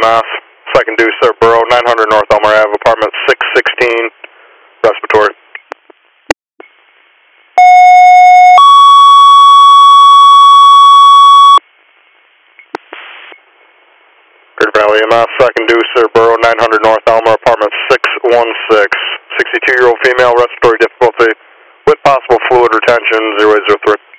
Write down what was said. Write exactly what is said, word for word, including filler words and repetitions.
S, second deuce, Sir Borough, nine hundred North Elmer Ave, apartment six sixteen, respiratory. Greater Valley E M S, second deuce, Sir Borough, nine hundred North Elmer, apartment six one six, sixty-two-year-old female, respiratory difficulty with possible fluid retention, zero eight zero three.